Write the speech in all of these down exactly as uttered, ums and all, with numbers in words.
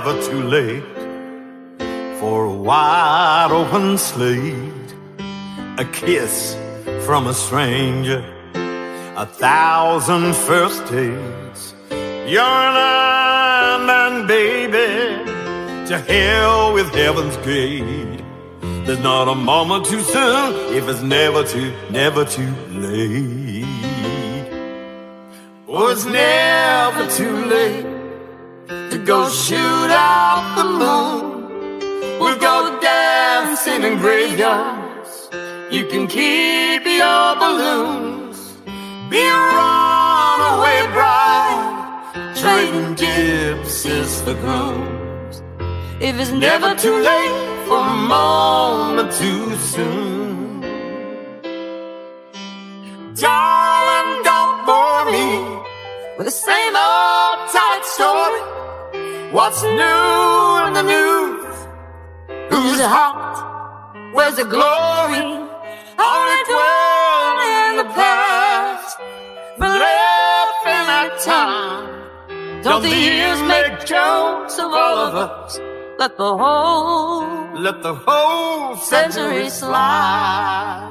never too late for a wide open slate, a kiss from a stranger, a thousand first dates. You're an Iron baby, to hell with heaven's gate. There's not a moment too soon if it's never too, never too late. Oh, it's never too late to go shoot out the moon. We'll go dancing in graveyards. You can keep your balloons. Be a runaway bride, trading gypsies for grooms. If it's never too late for a moment too soon. Darling, don't bore me with the same old tight story. What's new in the news? Who's hot? Where's the glory? Only dwell in the past, but left in that time. Don't the years make jokes of all of us? Let the whole, let the whole century slide.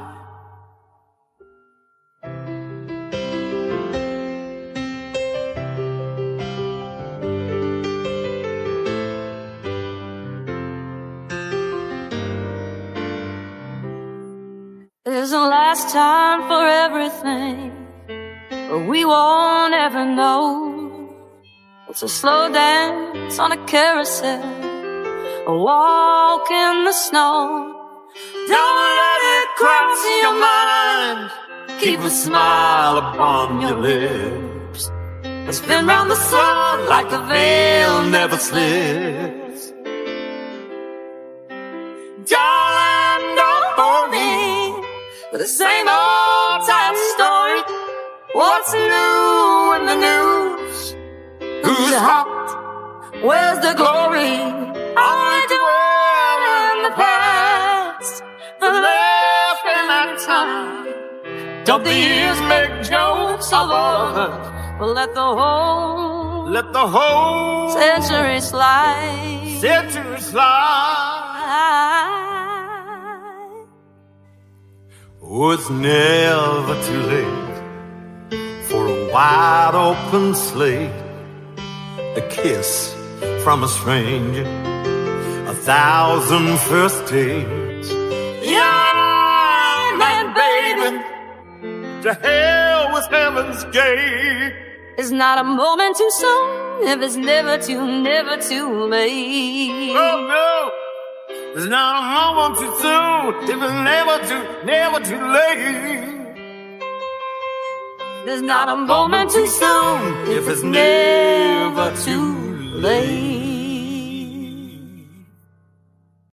There's a last time for everything, but we won't ever know. It's a slow dance on a carousel, a walk in the snow. Don't let it cross your mind, keep a smile upon your lips, and spin round the sun like the veil never slips. Darling, don't bore me with the same old time story. What's new in the news? Who's hot? Where's the glory? Only dwell in the past, the left in that time. Don't the years make jokes of all of us? But let the whole, let the whole century slide, century slide. Oh, it's never too late for a wide open slate, a kiss from a stranger, a thousand first dates. Young man, baby, to hell with heaven's gate. It's not a moment too soon if it's never too, never too late. Oh no, it's not a moment too soon if it's never too, never too late. There's not a moment too soon if it's never too late.